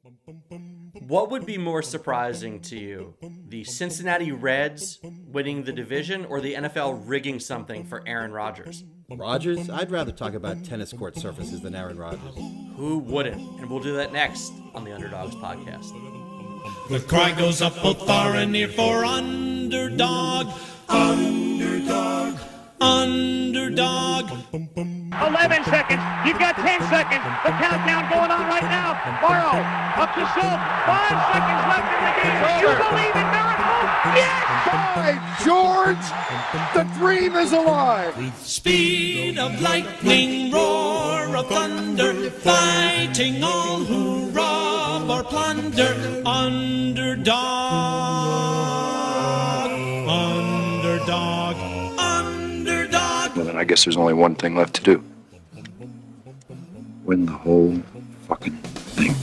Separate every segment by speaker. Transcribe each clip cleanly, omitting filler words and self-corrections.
Speaker 1: What would be more surprising to you? The Cincinnati Reds winning the division or the NFL rigging something for Aaron Rodgers?
Speaker 2: Rodgers? I'd rather talk about tennis court surfaces than Aaron Rodgers.
Speaker 1: Who wouldn't? And we'll do that next on the Underdogs podcast.
Speaker 3: The cry goes up both far and near for underdog. Underdog. Underdog.
Speaker 4: 11 seconds. You've got 10 seconds. The countdown going on right now. Morrow up to Schultz. 5 seconds left in the game. You believe in miracles? Yes!
Speaker 5: By George, the dream is alive.
Speaker 3: Speed of lightning, roar of thunder, fighting all who rob or plunder. Underdog. Underdog. Underdog.
Speaker 6: Well, then I guess there's only one thing left to do. Win the whole fucking thing.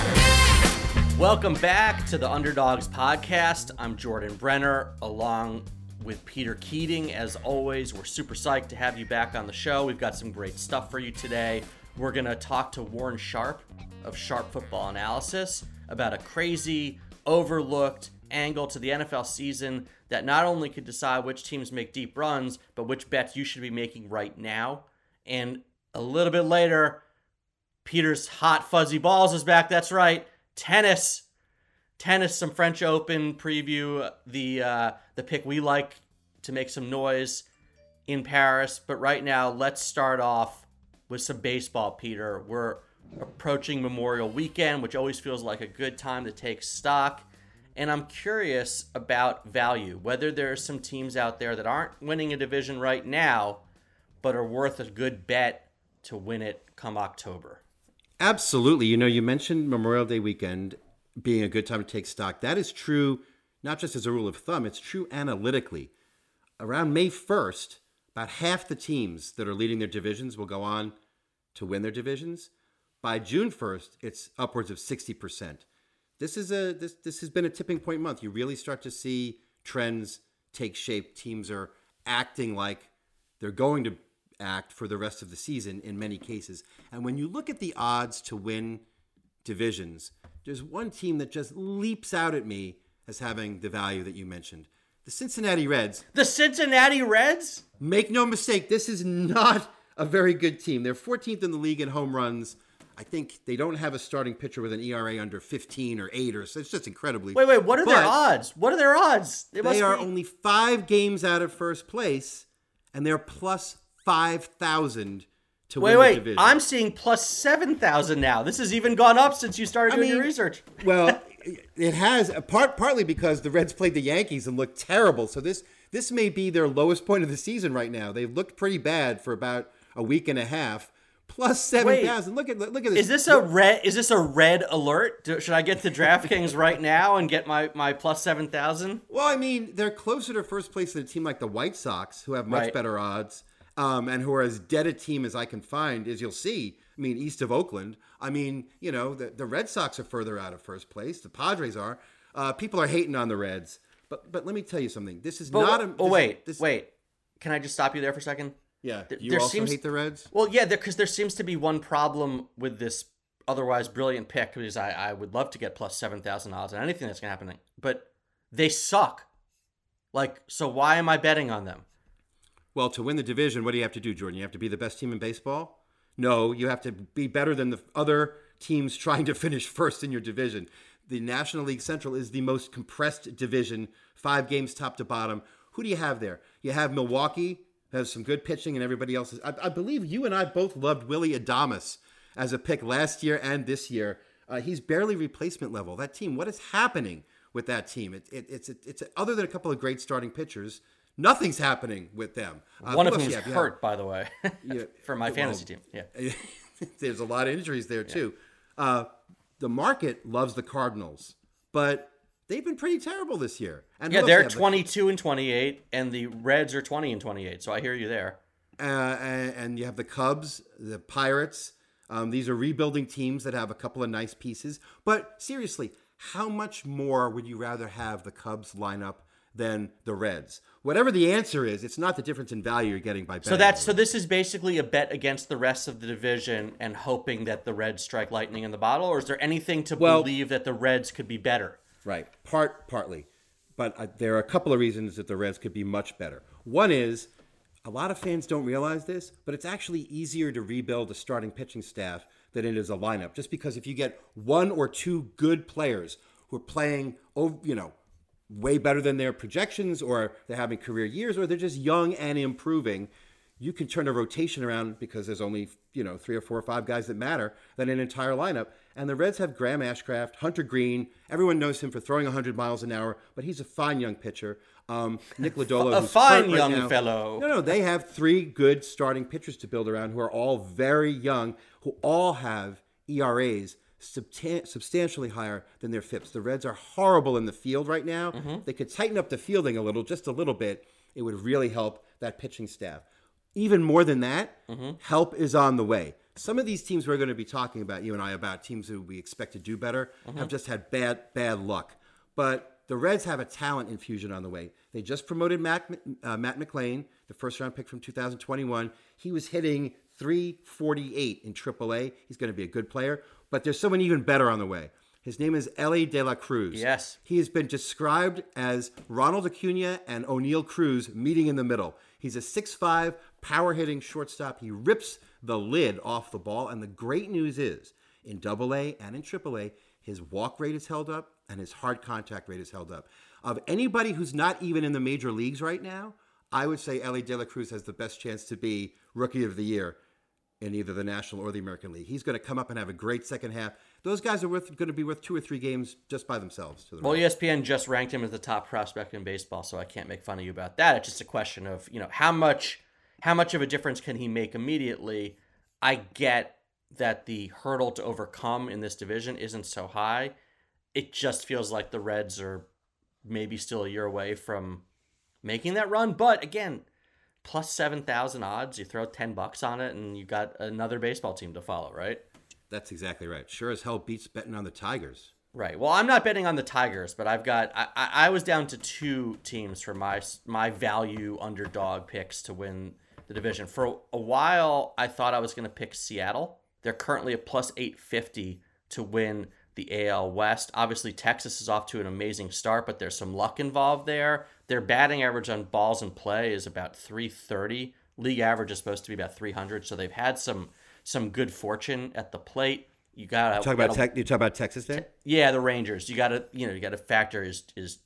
Speaker 1: Welcome back to the Underdogs podcast. I'm Jordan Brenner, along with Peter Keating. As always, we're super psyched to have you back on the show. We've got some great stuff for you today. We're going to talk to Warren Sharp of Sharp Football Analysis about a crazy, overlooked angle to the NFL season that not only could decide which teams make deep runs, but which bets you should be making right now. And a little bit later, Peter's hot fuzzy balls is back. That's right. Tennis, some French Open preview, the pick we like to make some noise in Paris. But right now, let's start off with some baseball, Peter. We're approaching Memorial Weekend, which always feels like a good time to take stock. And I'm curious about value, whether there are some teams out there that aren't winning a division right now, but are worth a good bet to win it come October.
Speaker 2: Absolutely. You know, you mentioned Memorial Day weekend being a good time to take stock. That is true, not just as a rule of thumb, it's true analytically. Around May 1st, about half the teams that are leading their divisions will go on to win their divisions. By June 1st, it's upwards of 60%. This has been a tipping point month. You really start to see trends take shape. Teams are acting like they're going to act for the rest of the season in many cases. And when you look at the odds to win divisions, there's one team that just leaps out at me as having the value that you mentioned. The Cincinnati Reds.
Speaker 1: The Cincinnati Reds?
Speaker 2: Make no mistake, this is not a very good team. They're 14th in the league in home runs. I think they don't have a starting pitcher with an ERA under 15 or 8 or so. It's just incredibly.
Speaker 1: Wait, what are their odds? What are their odds?
Speaker 2: They are only 5 games out of first place, and they're plus 5,000 to win the division.
Speaker 1: I'm seeing plus 7,000 now. This has even gone up since you started doing your research.
Speaker 2: Well, it has, partly because the Reds played the Yankees and looked terrible. So this may be their lowest point of the season right now. They've looked pretty bad for about a week and a half. Plus 7,000. Look at this.
Speaker 1: Is this a red alert? Should I get to DraftKings right now and get my plus 7,000?
Speaker 2: Well, I mean, they're closer to first place than a team like the White Sox, who have much better odds. And who are as dead a team as I can find, as you'll see, I mean, east of Oakland. I mean, you know, the Red Sox are further out of first place. The Padres are. People are hating on the Reds. But let me tell you something. This is not a...
Speaker 1: Wait. Can I just stop you there for a second?
Speaker 2: Yeah. You also hate the Reds?
Speaker 1: Well, yeah, because there seems to be one problem with this otherwise brilliant pick, because I would love to get plus 7,000 odds on anything that's going to happen. But they suck. So why am I betting on them?
Speaker 2: Well, to win the division, what do you have to do, Jordan? You have to be the best team in baseball? No, you have to be better than the other teams trying to finish first in your division. The National League Central is the most compressed division, 5 games top to bottom. Who do you have there? You have Milwaukee, has some good pitching, and everybody else. I believe you and I both loved Willy Adames as a pick last year and this year. He's barely replacement level. That team, what is happening with that team? It's other than a couple of great starting pitchers, nothing's happening with them.
Speaker 1: One of them is hurt, by the way, for my fantasy team. Yeah,
Speaker 2: there's a lot of injuries there too. The market loves the Cardinals, but they've been pretty terrible this year.
Speaker 1: And they're 22-28, and the Reds are 20-28. So I hear you there.
Speaker 2: And you have the Cubs, the Pirates. These are rebuilding teams that have a couple of nice pieces. But seriously, how much more would you rather have the Cubs line up than the Reds. Whatever the answer is, it's not the difference in value you're getting by betting.
Speaker 1: So this is basically a bet against the rest of the division and hoping that the Reds strike lightning in the bottle, or is there anything to believe that the Reds could be better?
Speaker 2: Right, partly. But there are a couple of reasons that the Reds could be much better. One is, a lot of fans don't realize this, but it's actually easier to rebuild a starting pitching staff than it is a lineup. Just because if you get one or two good players who are playing, way better than their projections, or they're having career years, or they're just young and improving, you can turn a rotation around because there's only, 3 or 4 or 5 guys that matter than an entire lineup. And the Reds have Graham Ashcraft, Hunter Green. Everyone knows him for throwing 100 miles an hour, but he's a fine young pitcher. Nick Lodolo,
Speaker 1: a fine young fellow.
Speaker 2: No, they have 3 good starting pitchers to build around who are all very young, who all have ERAs substantially higher than their FIPS. The Reds are horrible in the field right now. If they could tighten up the fielding just a little bit, it would really help that pitching staff. Even more than that, help is on the way. Some of these teams we're going to be talking about, you and I, about teams who we expect to do better, have just had bad luck. But the Reds have a talent infusion on the way. They just promoted Matt McLain, the first-round pick from 2021. He was hitting .348 in AAA. He's going to be a good player. But there's someone even better on the way. His name is Elly De La Cruz.
Speaker 1: Yes.
Speaker 2: He has been described as Ronald Acuna and O'Neill Cruz meeting in the middle. He's a 6'5", power-hitting shortstop. He rips the lid off the ball. And the great news is, in AA and in AAA, his walk rate is held up and his hard contact rate is held up. Of anybody who's not even in the major leagues right now, I would say Elly De La Cruz has the best chance to be Rookie of the Year in either the National or the American League. He's going to come up and have a great second half. Those guys are going to be worth 2 or 3 games just by themselves.
Speaker 1: Well, ESPN just ranked him as the top prospect in baseball, so I can't make fun of you about that. It's just a question of, how much of a difference can he make immediately? I get that the hurdle to overcome in this division isn't so high. It just feels like the Reds are maybe still a year away from making that run. But again, plus 7,000 odds, you throw $10 on it and you got another baseball team to follow, right?
Speaker 2: That's exactly right. Sure as hell beats betting on the Tigers.
Speaker 1: Right. Well, I'm not betting on the Tigers, but I was down to 2 teams for my value underdog picks to win the division. For a while, I thought I was going to pick Seattle. They're currently at plus 850 to win the AL West. Obviously, Texas is off to an amazing start, but there's some luck involved there. Their batting average on balls in play is about 330. League average is supposed to be about 300, so they've had some good fortune at the plate. You talk
Speaker 2: about Texas there?
Speaker 1: Yeah, the Rangers. You got to factor is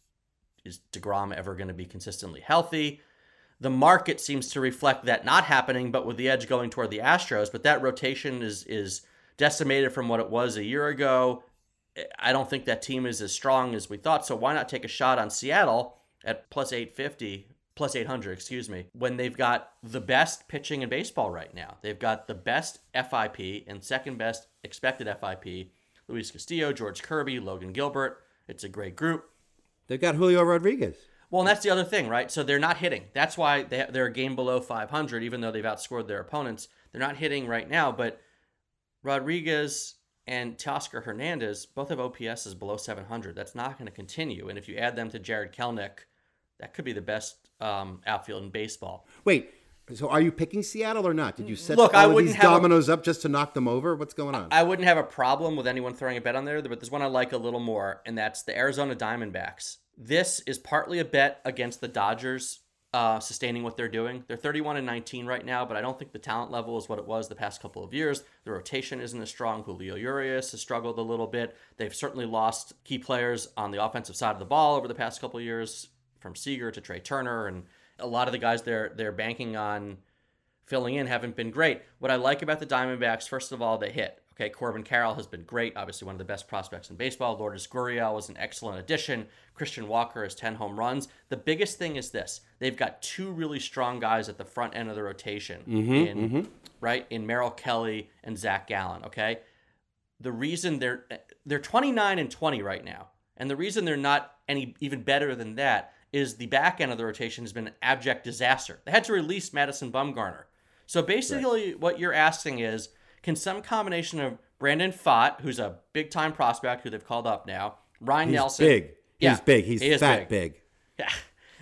Speaker 1: DeGrom ever going to be consistently healthy? The market seems to reflect that not happening, but with the edge going toward the Astros. But that rotation is decimated from what it was a year ago. I don't think that team is as strong as we thought. So why not take a shot on Seattle at plus 850, plus 800, when they've got the best pitching in baseball right now. They've got the best FIP and second best expected FIP. Luis Castillo, George Kirby, Logan Gilbert. It's a great group.
Speaker 2: They've got Julio Rodriguez.
Speaker 1: Well, and that's the other thing, right? So they're not hitting. That's why they're a game below 500, even though they've outscored their opponents. They're not hitting right now, but Rodriguez and Teoscar Hernandez both have OPSs below 700. That's not going to continue. And if you add them to Jared Kelenic, that could be the best outfield in baseball.
Speaker 2: Wait, so are you picking Seattle or not? Did you set
Speaker 1: all
Speaker 2: these dominoes up just to knock them over? What's going on?
Speaker 1: I wouldn't have a problem with anyone throwing a bet on there, but there's one I like a little more, and that's the Arizona Diamondbacks. This is partly a bet against the Dodgers sustaining what they're doing. They're 31-19 right now, but I don't think the talent level is what it was the past couple of years. The rotation isn't as strong. Julio Urias has struggled a little bit. They've certainly lost key players on the offensive side of the ball over the past couple of years, from Seager to Trey Turner, and a lot of the guys they're banking on filling in haven't been great. What I like about the Diamondbacks, first of all, they hit. Okay, Corbin Carroll has been great, obviously one of the best prospects in baseball. Lourdes Gurriel was an excellent addition. Christian Walker has 10 home runs. The biggest thing is this. They've got 2 really strong guys at the front end of the rotation in Merrill Kelly and Zach Gallen, okay? The reason they're 29-20 right now, and the reason they're not any even better than that is the back end of the rotation has been an abject disaster. They had to release Madison Bumgarner. So basically what you're asking is, can some combination of Brandon Pfaadt, who's a big-time prospect who they've called up now, Ryan Nelson.
Speaker 2: Big.
Speaker 1: Yeah,
Speaker 2: He's big. He's fat big.
Speaker 1: Yeah.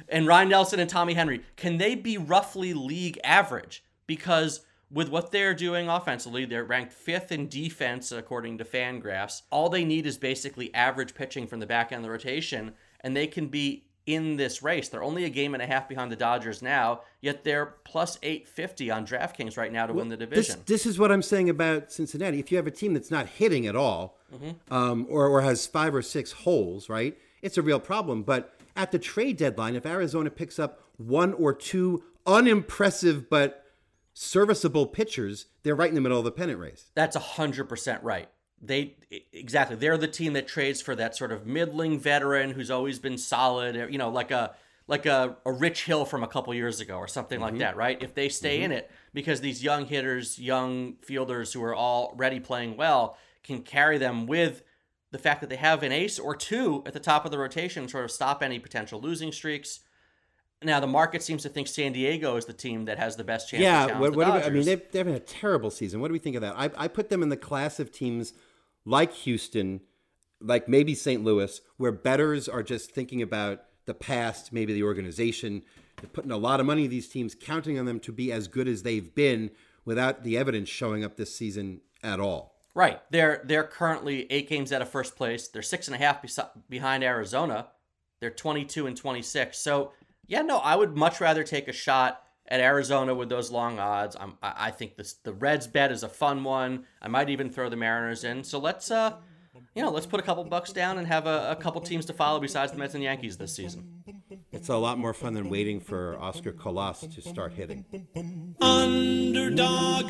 Speaker 1: and Ryan Nelson and Tommy Henry, can they be roughly league average? Because with what they're doing offensively, they're ranked 5th in defense according to Fangraphs. All they need is basically average pitching from the back end of the rotation, and they can be in this race. They're only a game and a half behind the Dodgers now, yet they're plus 850 on DraftKings right now to win the division.
Speaker 2: This is what I'm saying about Cincinnati. If you have a team that's not hitting at all, or has 5 or 6 holes, right, it's a real problem. But at the trade deadline, if Arizona picks up 1 or 2 unimpressive but serviceable pitchers, they're right in the middle of the pennant race.
Speaker 1: That's 100% right. Exactly. They're the team that trades for that sort of middling veteran who's always been solid, like a Rich Hill from a couple years ago or something like that, right? If they stay in it, because these young hitters, young fielders who are already playing well can carry them with the fact that they have an ace or 2 at the top of the rotation, sort of stop any potential losing streaks. Now, the market seems to think San Diego is the team that has the best chance to challenge the Dodgers.
Speaker 2: they've had a terrible season. What do we think of that? I put them in the class of teams like Houston, like maybe St. Louis, where bettors are just thinking about the past, maybe the organization. They're putting a lot of money in these teams, counting on them to be as good as they've been without the evidence showing up this season at all.
Speaker 1: Right. They're currently 8 games out of first place. They're 6.5 behind Arizona. They're 22 and 26. So, yeah, no, I would much rather take a shot at Arizona with those long odds. I think the Reds bet is a fun one. I might even throw the Mariners in. So let's put a couple bucks down and have a couple teams to follow besides the Mets and Yankees this season.
Speaker 2: It's a lot more fun than waiting for Oscar Colas to start hitting.
Speaker 3: Underdog.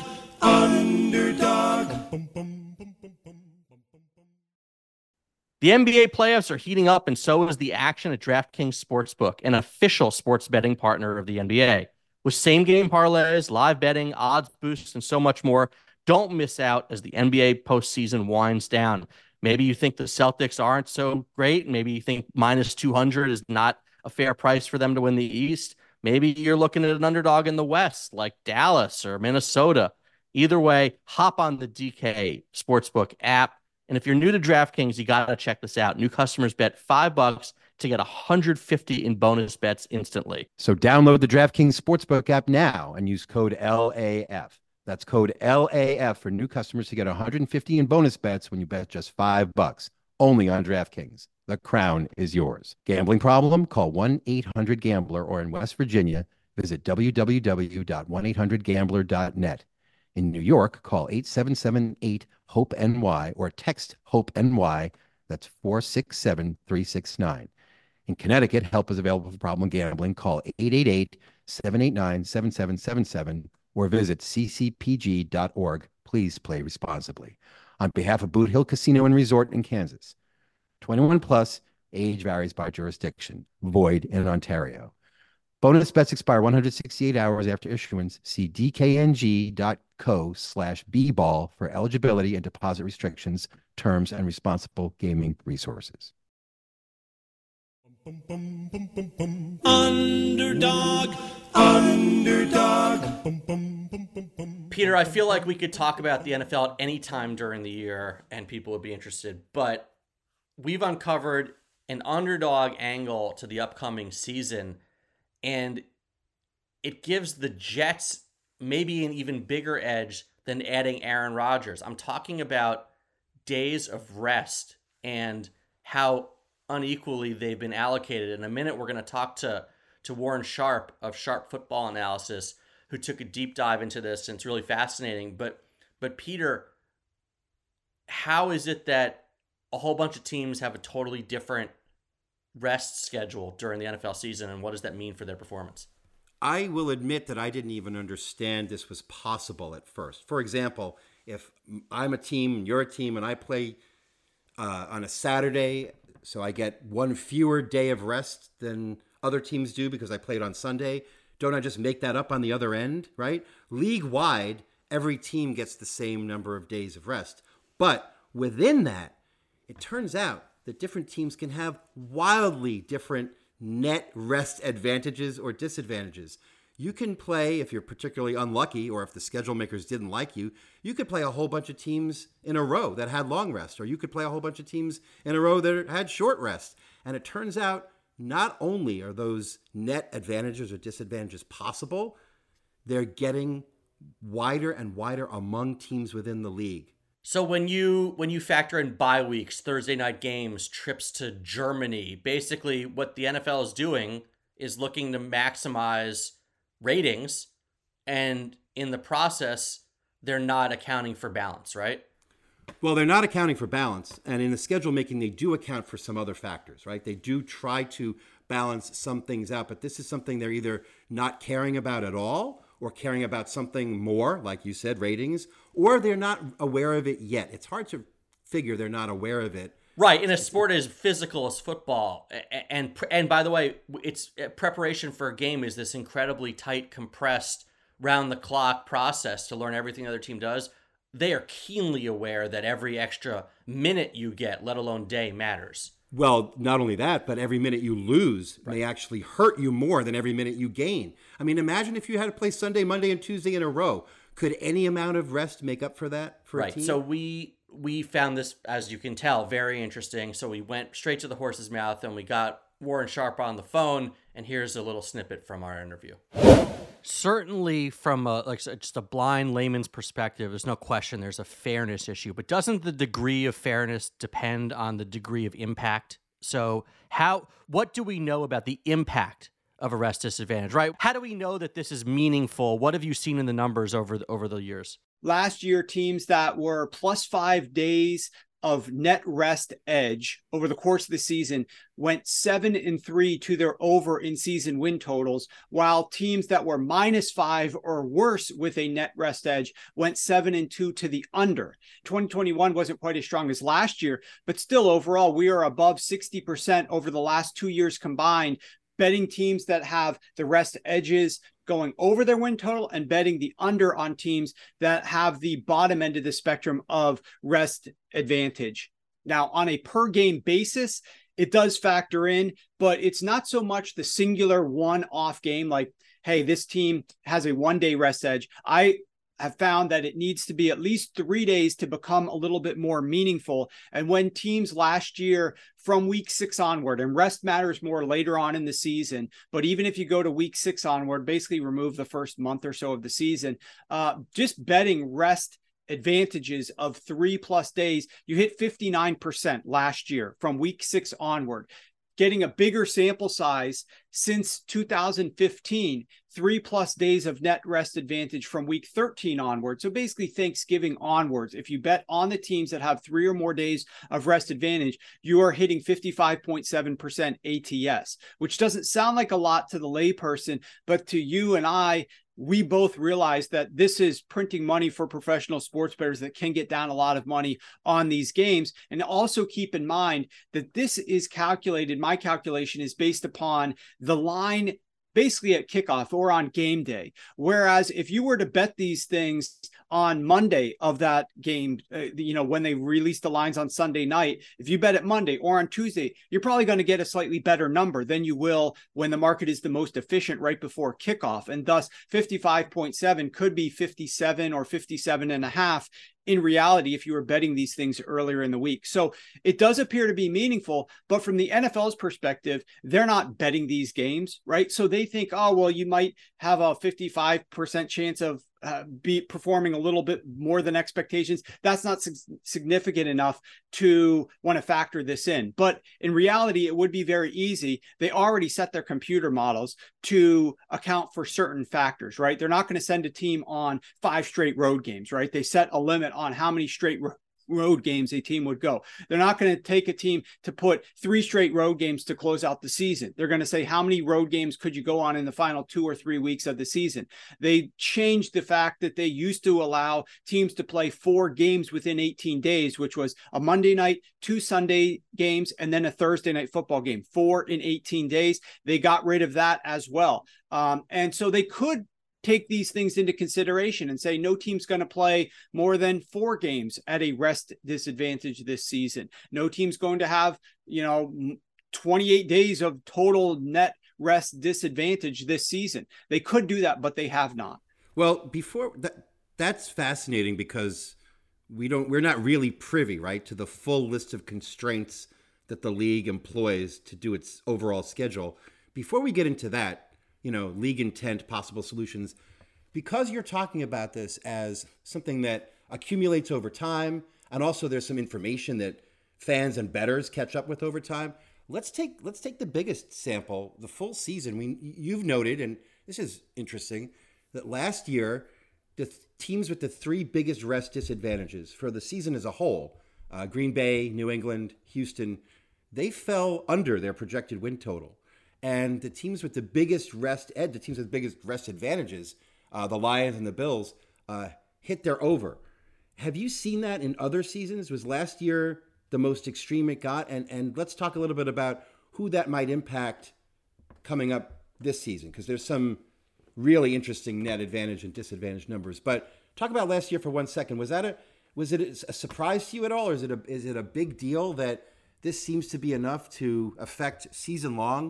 Speaker 1: The NBA playoffs are heating up, and so is the action at DraftKings Sportsbook, an official sports betting partner of the NBA. With same-game parlays, live betting, odds boosts, and so much more, don't miss out as the NBA postseason winds down. Maybe you think the Celtics aren't so great. Maybe you think minus 200 is not a fair price for them to win the East. Maybe you're looking at an underdog in the West, like Dallas or Minnesota. Either way, hop on the DK Sportsbook app. And if you're new to DraftKings, you got to check this out. New customers bet $5 to get $150 in bonus bets instantly.
Speaker 7: So download the DraftKings Sportsbook app now and use code LAF. That's code LAF for new customers to get $150 in bonus bets when you bet just $5. Only on DraftKings. The crown is yours. Gambling problem? Call 1-800-GAMBLER, or in West Virginia, visit www.1800gambler.net. In New York, call 877-8-HOPE-NY or text HOPE-NY. That's 467-369. In Connecticut, help is available for problem gambling. Call 888-789-7777 or visit ccpg.org. Please play responsibly. On behalf of Boot Hill Casino and Resort in Kansas, 21 plus, age varies by jurisdiction, void in Ontario. Bonus bets expire 168 hours after issuance. See dkng.co/bball for eligibility and deposit restrictions, terms, and responsible gaming resources.
Speaker 3: Underdog.
Speaker 1: Peter, I feel like we could talk about the NFL at any time during the year and people would be interested, but we've uncovered an underdog angle to the upcoming season, and it gives the Jets maybe an even bigger edge than adding Aaron Rodgers. I'm talking about days of rest and how unequally they've been allocated. In a minute, we're going to talk to Warren Sharp of Sharp Football Analysis, who took a deep dive into this, and it's really fascinating. But Peter, how is it that a whole bunch of teams have a totally different rest schedule during the NFL season, and what does that mean for their performance?
Speaker 2: I will admit that I didn't even understand this was possible at first. For example, if I'm a team and you're a team and I play on a Saturday, so I get one fewer day of rest than other teams do because I played on Sunday, don't I just make that up on the other end, right? League-wide, every team gets the same number of days of rest. But within that, it turns out that different teams can have wildly different net rest advantages or disadvantages. You can play, if you're particularly unlucky or if the schedule makers didn't like you, you could play a whole bunch of teams in a row that had long rest, or you could play a whole bunch of teams in a row that had short rest. And it turns out not only are those net advantages or disadvantages possible, they're getting wider and wider among teams within the league.
Speaker 1: So when you factor in bye weeks, Thursday night games, trips to Germany, basically what the NFL is doing is looking to maximize ratings, and in the process, they're not accounting for balance, right?
Speaker 2: Well, they're not accounting for balance, and in the schedule making, they do account for some other factors, right? They do try to balance some things out, but this is something they're either not caring about at all, or caring about something more, like you said, ratings, or they're not aware of it yet. It's hard to figure they're not aware of it.
Speaker 1: Right, in a sport as physical as football, and by the way, it's preparation for a game is this incredibly tight, compressed, round-the-clock process to learn everything the other team does. They are keenly aware that every extra minute you get, let alone day, matters.
Speaker 2: Well, not only that, but every minute you lose may actually hurt you more than every minute you gain. I mean, imagine if you had to play Sunday, Monday, and Tuesday in a row. Could any amount of rest make up for that for a team?
Speaker 1: So we found this, as you can tell, very interesting. So we went straight to the horse's mouth and we got Warren Sharp on the phone. And here's a little snippet from our interview. Certainly from just a blind layman's perspective, there's no question there's a fairness issue. But doesn't the degree of fairness depend on the degree of impact? So what do we know about the impact of a rest disadvantage, right? How do we know that this is meaningful? What have you seen in the numbers over the years?
Speaker 8: Last year, teams that were plus 5 days of net rest edge over the course of the season went 7-3 to their over in season win totals, while teams that were -5 or worse with a net rest edge went 7-2 to the under. 2021 wasn't quite as strong as last year, but still overall, we are above 60% over the last 2 years combined, betting teams that have the rest edges going over their win total and betting the under on teams that have the bottom end of the spectrum of rest advantage. Now, on a per game basis, it does factor in, but it's not so much the singular one-off game like, hey, this team has a 1-day rest edge. I have found that it needs to be at least 3 days to become a little bit more meaningful. And when teams last year from week 6 onward, and rest matters more later on in the season, but even if you go to week 6 onward, basically remove the first month or so of the season, just betting rest advantages of 3+ days, you hit 59% last year from week 6 onward. Getting a bigger sample size since 2015, 3+ days of net rest advantage from week 13 onward. So basically Thanksgiving onwards, if you bet on the teams that have 3 or more days of rest advantage, you are hitting 55.7% ATS, which doesn't sound like a lot to the layperson, but to you and I, we both realize that this is printing money for professional sports bettors that can get down a lot of money on these games. And also keep in mind that this is calculated. My calculation is based upon the line basically at kickoff or on game day. Whereas if you were to bet these things on Monday of that game, when they release the lines on Sunday night, if you bet it Monday or on Tuesday, you're probably going to get a slightly better number than you will when the market is the most efficient right before kickoff. And thus 55.7 could be 57 or 57.5 in reality if you were betting these things earlier in the week. So it does appear to be meaningful, but from the NFL's perspective, they're not betting these games, right? So they think, oh, well, you might have a 55% chance of be performing a little bit more than expectations. That's not significant enough to want to factor this in. But in reality, it would be very easy. They already set their computer models to account for certain factors, right? They're not going to send a team on 5 straight road games, right? They set a limit on how many straight road games a team would go. They're not going to take a team to put 3 straight road games to close out the season. They're going to say, how many road games could you go on in the final 2 or 3 weeks of the season? They changed the fact that they used to allow teams to play 4 games within 18 days, which was a Monday night, 2 Sunday games, and then a Thursday night football game, 4 in 18 days. They got rid of that as well. And so they could take these things into consideration and say no team's going to play more than 4 games at a rest disadvantage this season. No team's going to have, 28 days of total net rest disadvantage this season. They could do that, but they have not.
Speaker 2: Well, before that's fascinating because we're not really privy, right, to the full list of constraints that the league employs to do its overall schedule. Before we get into that, league intent, possible solutions, because you're talking about this as something that accumulates over time, and also there's some information that fans and bettors catch up with over time. Let's take the biggest sample, the full season. You've noted, and this is interesting, that last year, the teams with the three biggest rest disadvantages for the season as a whole, Green Bay, New England, Houston, they fell under their projected win total. And the teams with the biggest rest advantages, the Lions and the Bills, hit their over. Have you seen that in other seasons? Was last year the most extreme it got? And let's talk a little bit about who that might impact coming up this season, because there's some really interesting net advantage and disadvantage numbers. But talk about last year for 1 second. Was it a surprise to you at all, or is it a big deal that this seems to be enough to affect season-long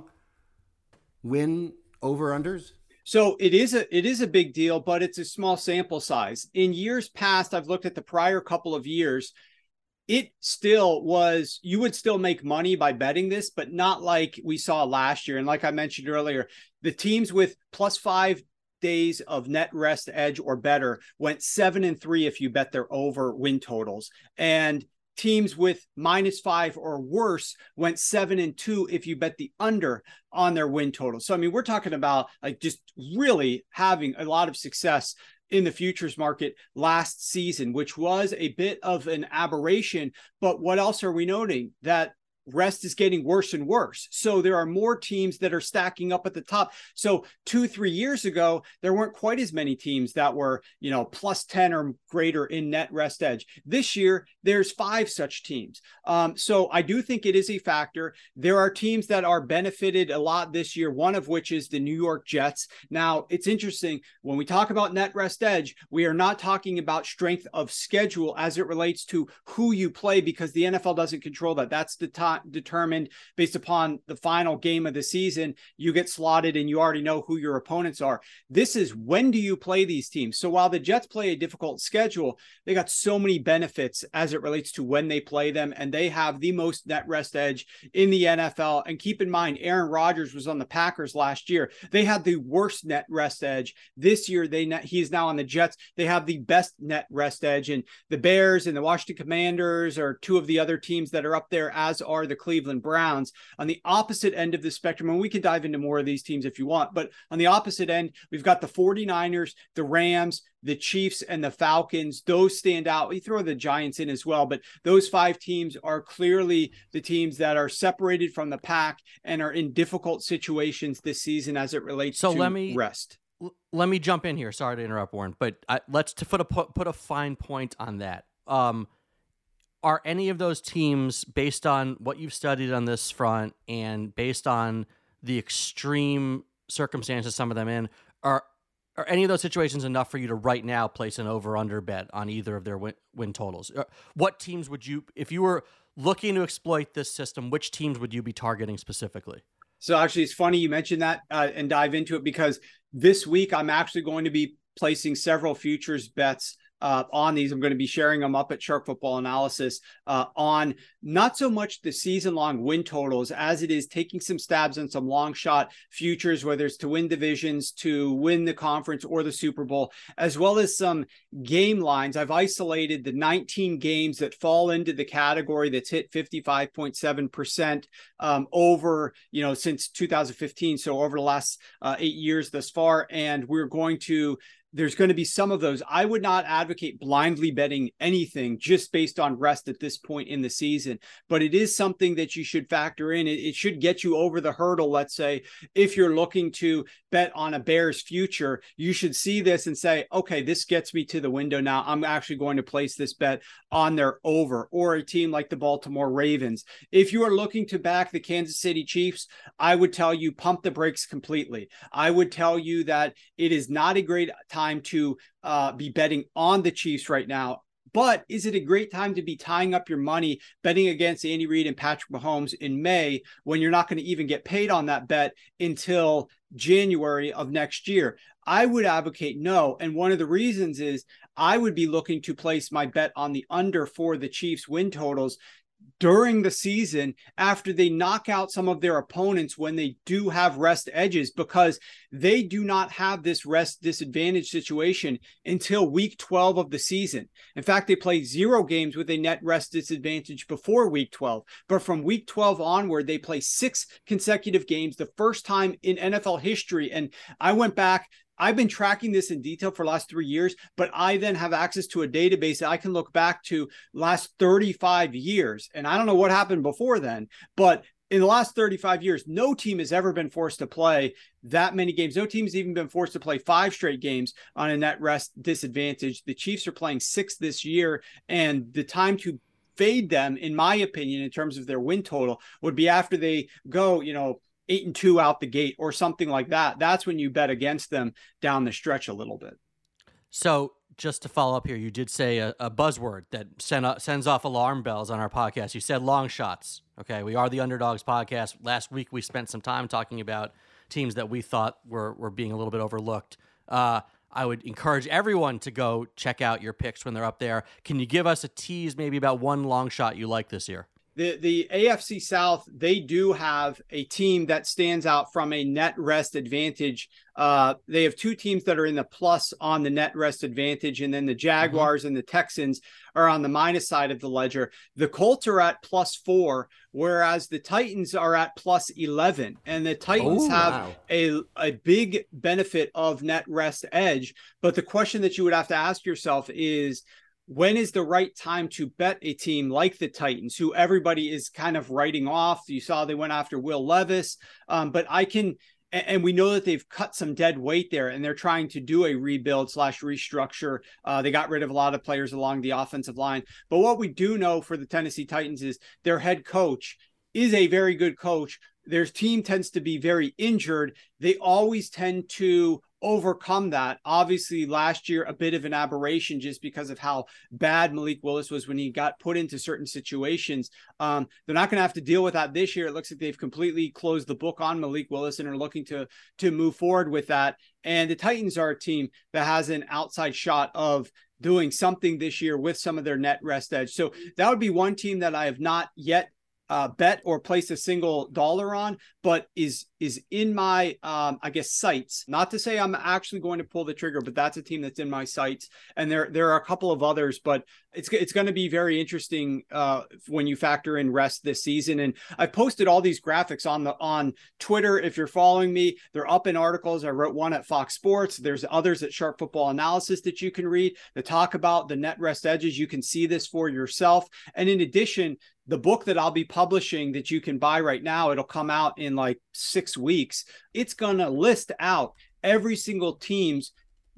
Speaker 2: win over-unders?
Speaker 8: So it is a big deal, but it's a small sample size. In years past, I've looked at the prior couple of years. It still was, you would still make money by betting this, but not like we saw last year. And like I mentioned earlier, the teams with plus 5 days of net rest edge or better went 7-3 if you bet their over win totals. And teams with -5 or worse went 7-2 if you bet the under on their win total. So, I mean, we're talking about like just really having a lot of success in the futures market last season, which was a bit of an aberration. But what else are we noting? That rest is getting worse and worse. So there are more teams that are stacking up at the top. So 2-3 years ago, there weren't quite as many teams that were, plus 10 or greater in net rest edge. This year, there's 5 such teams. So I do think it is a factor. There are teams that are benefited a lot this year, one of which is the New York Jets. Now, it's interesting. When we talk about net rest edge, we are not talking about strength of schedule as it relates to who you play, because the NFL doesn't control that. That's the time determined based upon the final game of the season. You get slotted and you already know who your opponents are. This is when do you play these teams? So while the Jets play a difficult schedule, they got so many benefits as it relates to when they play them, and they have the most net rest edge in the NFL. And keep in mind, Aaron Rodgers was on the Packers last year. They had the worst net rest edge. This year, he is now on the Jets. They have the best net rest edge, and the Bears and the Washington Commanders are 2 of the other teams that are up there, as are the Cleveland Browns. On the opposite end of the spectrum, and we can dive into more of these teams if you want, but on the opposite end, we've got the 49ers, the Rams, the Chiefs, and the Falcons. Those stand out. We throw the Giants in as well, but those 5 teams are clearly the teams that are separated from the pack and are in difficult situations this season as it relates to rest.
Speaker 1: Let me jump in here. Sorry to interrupt, Warren, but let's put a fine point on that. Are any of those teams, based on what you've studied on this front and based on the extreme circumstances some of them in, are any of those situations enough for you to right now place an over-under bet on either of their win totals? What teams would you, if you were looking to exploit this system, which teams would you be targeting specifically?
Speaker 8: So actually, it's funny you mentioned that and dive into it, because this week I'm actually going to be placing several futures bets on these. I'm going to be sharing them up at Shark Football Analysis on not so much the season-long win totals as it is taking some stabs on some long shot futures, whether it's to win divisions, to win the conference or the Super Bowl, as well as some game lines. I've isolated the 19 games that fall into the category that's hit 55.7% over, since 2015. So over the last 8 years thus far. And there's going to be some of those. I would not advocate blindly betting anything just based on rest at this point in the season, but it is something that you should factor in. It should get you over the hurdle. Let's say if you're looking to bet on a Bears future, you should see this and say, okay, this gets me to the window now. I'm actually going to place this bet on their over, or a team like the Baltimore Ravens. If you are looking to back the Kansas City Chiefs, I would tell you pump the brakes completely. I would tell you that it is not a great time to be betting on the Chiefs right now. But is it a great time to be tying up your money betting against Andy Reid and Patrick Mahomes in May, when you're not going to even get paid on that bet until January of next year? I would advocate no. And one of the reasons is I would be looking to place my bet on the under for the Chiefs win totals, during the season after they knock out some of their opponents when they do have rest edges, because they do not have this rest disadvantage situation until week 12 of the season. In fact, they play 0 games with a net rest disadvantage before week 12, but from week 12 onward, they play 6 consecutive games, the first time in NFL history. And I went back, I've been tracking this in detail for the last 3 years, but I then have access to a database that I can look back to last 35 years. And I don't know what happened before then, but in the last 35 years, no team has ever been forced to play that many games. No team has even been forced to play 5 straight games on a net rest disadvantage. The Chiefs are playing 6 this year, and the time to fade them, in my opinion, in terms of their win total, would be after they go, 8-2 out the gate or something like that. That's when you bet against them down the stretch a little bit.
Speaker 1: So just to follow up here, you did say a buzzword that sends off alarm bells on our podcast. You said long shots. Okay, we are the Underdogs podcast. Last week we spent some time talking about teams that we thought were being a little bit overlooked. I would encourage everyone to go check out your picks when they're up there. Can you give us a tease maybe about one long shot you like this year?
Speaker 8: The AFC South, they do have a team that stands out from a net rest advantage. They have 2 teams that are in the plus on the net rest advantage, and then the Jaguars and the Texans are on the minus side of the ledger. The Colts are at +4, whereas the Titans are at +11. And the Titans have a big benefit of net rest edge. But the question that you would have to ask yourself is, when is the right time to bet a team like the Titans, who everybody is kind of writing off? You saw they went after Will Levis, but and we know that they've cut some dead weight there, and they're trying to do a rebuild / restructure. They got rid of a lot of players along the offensive line. But what we do know for the Tennessee Titans is their head coach is a very good coach. Their team tends to be very injured. They always tend to overcome that. Obviously, last year, a bit of an aberration just because of how bad Malik Willis was when he got put into certain situations. They're not going to have to deal with that this year. It looks like they've completely closed the book on Malik Willis and are looking to move forward with that. And the Titans are a team that has an outside shot of doing something this year with some of their net rest edge. So that would be one team that I have not yet bet or place a single dollar on, but is in my sights. Not to say I'm actually going to pull the trigger, but that's a team that's in my sights. And there are a couple of others, but it's going to be very interesting when you factor in rest this season. And I posted all these graphics on Twitter. If you're following me, they're up in articles. I wrote one at Fox Sports. There's others at Sharp Football Analysis that you can read that talk about the net rest edges. You can see this for yourself. And in addition, the book that I'll be publishing that you can buy right now, it'll come out in like 6 weeks. It's going to list out every single team's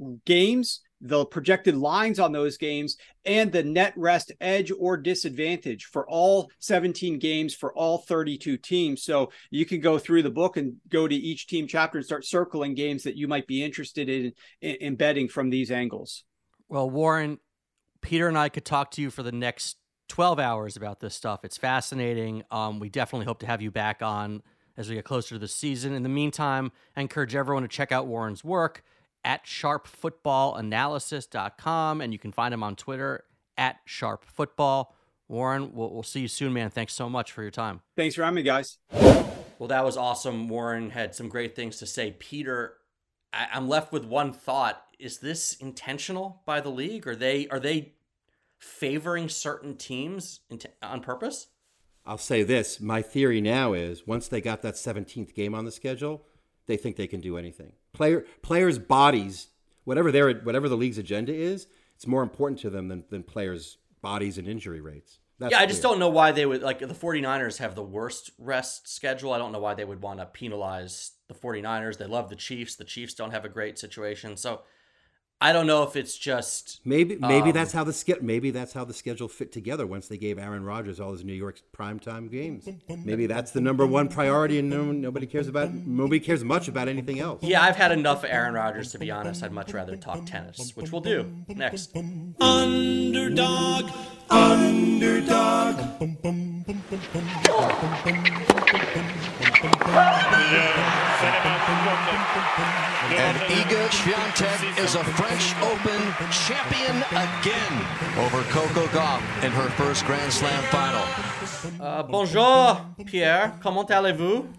Speaker 8: games, the projected lines on those games, and the net rest edge or disadvantage for all 17 games for all 32 teams. So you can go through the book and go to each team chapter and start circling games that you might be interested in betting from these angles.
Speaker 1: Well, Warren, Peter and I could talk to you for the next 12 hours about this stuff. It's fascinating. We definitely hope to have you back on as we get closer to the season. In the meantime, I encourage everyone to check out Warren's work at sharpfootballanalysis.com, and you can find him on Twitter at sharpfootball. Warren, we'll see you soon, man. Thanks so much for your time.
Speaker 8: Thanks for having me, guys.
Speaker 1: Well, that was awesome. Warren had some great things to say. Peter, I'm left with one thought. Is this intentional by the league? Are they favoring certain teams on purpose?
Speaker 2: I'll say this. My theory now is once they got that 17th game on the schedule, they think they can do anything. Players' bodies, whatever the league's agenda is, it's more important to them than players' bodies and injury rates. That's
Speaker 1: I just don't know why they would, like, the 49ers have the worst rest schedule. I don't know why they would want to penalize the 49ers. They love the Chiefs. The Chiefs don't have a great situation. So I don't know if it's just
Speaker 2: maybe that's how the schedule fit together once they gave Aaron Rodgers all his New York primetime games. Maybe that's the number one priority, and nobody cares much about anything else.
Speaker 1: Yeah, I've had enough of Aaron Rodgers, to be honest. I'd much rather talk tennis, which we'll do next.
Speaker 3: Underdog.
Speaker 9: And Iga Swiatek is a French Open champion again over Coco Gauff in her first Grand Slam final.
Speaker 1: Bonjour, Pierre. Comment allez-vous?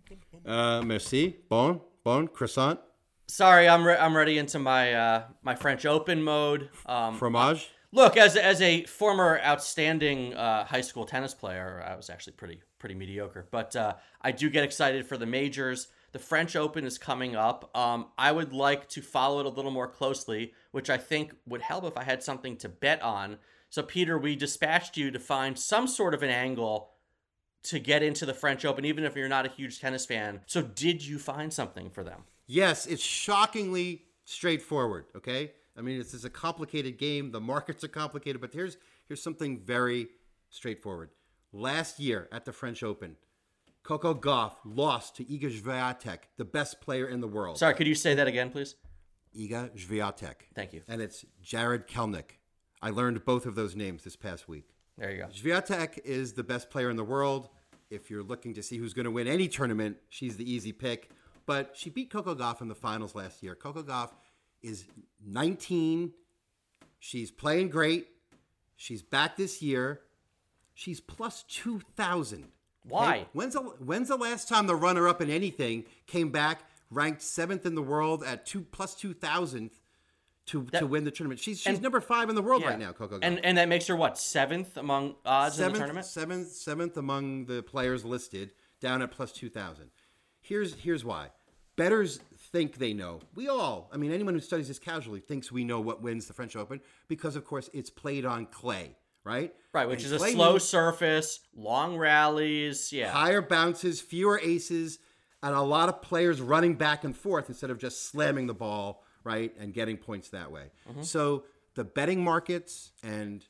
Speaker 2: Merci. Bon, croissant.
Speaker 1: Sorry, I'm ready into my my French Open mode.
Speaker 2: Fromage.
Speaker 1: Look, as a former outstanding high school tennis player, I was actually pretty mediocre. But I do get excited for the majors. The French Open is coming up. I would like to follow it a little more closely, which I think would help if I had something to bet on. So, Peter, we dispatched you to find some sort of an angle to get into the French Open, even if you're not a huge tennis fan. So did you find something for them?
Speaker 2: Yes, it's shockingly straightforward, okay? I mean, this is a complicated game. The markets are complicated, but here's something very straightforward. Last year at the French Open, Coco Gauff lost to Iga Swiatek, the best player in the world.
Speaker 1: Sorry, could you say that again, please?
Speaker 2: Iga Swiatek.
Speaker 1: Thank you.
Speaker 2: And it's Jared Kelnick. I learned both of those names this past week.
Speaker 1: There you go.
Speaker 2: Swiatek is the best player in the world. If you're looking to see who's going to win any tournament, she's the easy pick. But she beat Coco Gauff in the finals last year. Coco Gauff is 19. She's playing great. She's back this year. She's plus 2,000.
Speaker 1: Why?
Speaker 2: Okay? When's the last time the runner-up in anything came back ranked 7th in the world at plus 2,000 to win the tournament? She's number 5 in the world right now, Coco Gauff.
Speaker 1: And that makes her what, 7th among odds in the tournament?
Speaker 2: Seventh among the players listed, down at plus 2,000. Here's why. Bettors think they know. Anyone who studies this casually thinks we know what wins the French Open because, of course, it's played on clay, right?
Speaker 1: Right, which is a slow surface, long rallies,
Speaker 2: higher bounces, fewer aces, and a lot of players running back and forth instead of just slamming the ball, right, and getting points that way. Mm-hmm. So the betting markets and,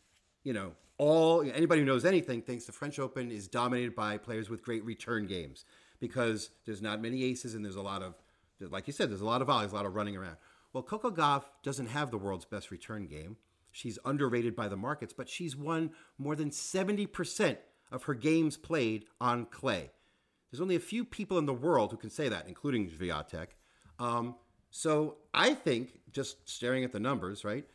Speaker 2: anybody who knows anything thinks the French Open is dominated by players with great return games because there's not many aces and there's a lot of, like you said, there's a lot of volleys, a lot of running around. Well, Coco Gauff doesn't have the world's best return game. She's underrated by the markets, but she's won more than 70% of her games played on clay. There's only a few people in the world who can say that, including Swiatek. So I think, just staring at the numbers, right,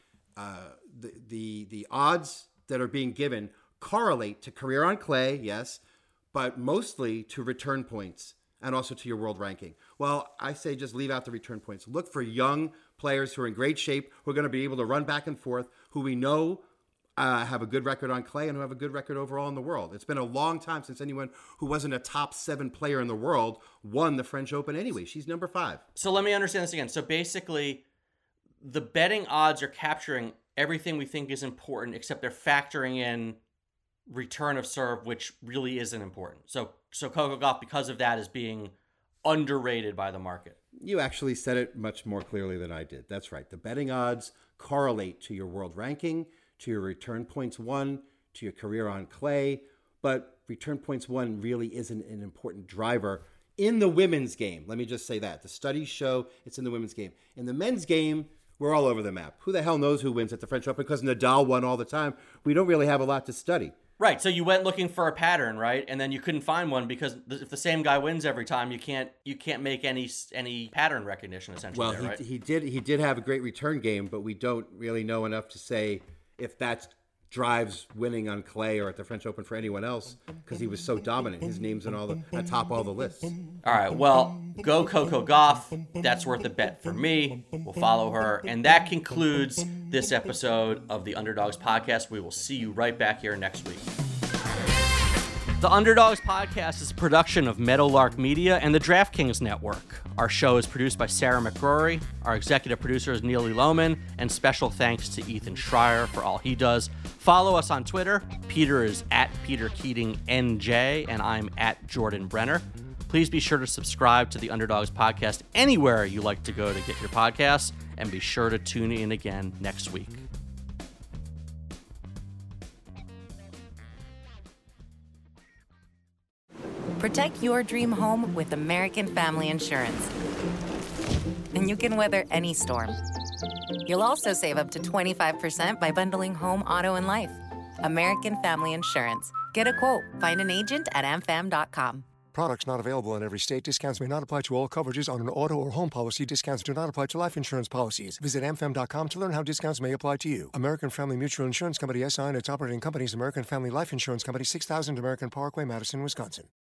Speaker 2: the odds that are being given correlate to career on clay, yes, but mostly to return points and also to your world ranking. Well, I say just leave out the return points. Look for young players who are in great shape, who are going to be able to run back and forth, who we know have a good record on clay and who have a good record overall in the world. It's been a long time since anyone who wasn't a top 7 player in the world won the French Open anyway. She's number 5.
Speaker 1: So let me understand this again. So basically, the betting odds are capturing everything we think is important, except they're factoring in return of serve, which really isn't important. So Coco Gauff, because of that, is being underrated by the market.
Speaker 2: You actually said it much more clearly than I did. That's right. The betting odds correlate to your world ranking, to your return points won, to your career on clay, but return points won really isn't an important driver in the women's game. Let me just say that. The studies show it's in the women's game. In the men's game, we're all over the map. Who the hell knows who wins at the French Open? Because Nadal won all the time. We don't really have a lot to study.
Speaker 1: Right, so you went looking for a pattern, right? And then you couldn't find one because if the same guy wins every time, you can't make any pattern recognition essentially.
Speaker 2: Well,
Speaker 1: right?
Speaker 2: he did have a great return game, but we don't really know enough to say if that drives winning on clay or at the French Open for anyone else because he was so dominant. His name's atop all the lists.
Speaker 1: All right, well, go Coco Gauff. That's worth a bet for me. We'll follow her. And that concludes this episode of the Underdogs Podcast. We will see you right back here next week. The Underdogs Podcast is a production of Meadowlark Media and the DraftKings Network. Our show is produced by Sarah McGrory. Our executive producer is Neely Lohman. And special thanks to Ethan Schreier for all he does. Follow us on Twitter. Peter is at Peter Keating NJ, and I'm at Jordan Brenner. Please be sure to subscribe to the Underdogs Podcast anywhere you like to go to get your podcasts. And be sure to tune in again next week.
Speaker 10: Protect your dream home with American Family Insurance. And you can weather any storm. You'll also save up to 25% by bundling home, auto, and life. American Family Insurance. Get a quote. Find an agent at amfam.com.
Speaker 11: Products not available in every state. Discounts may not apply to all coverages on an auto or home policy. Discounts do not apply to life insurance policies. Visit amfam.com to learn how discounts may apply to you. American Family Mutual Insurance Company, SI, and its operating companies, American Family Life Insurance Company, 6000 American Parkway, Madison, Wisconsin.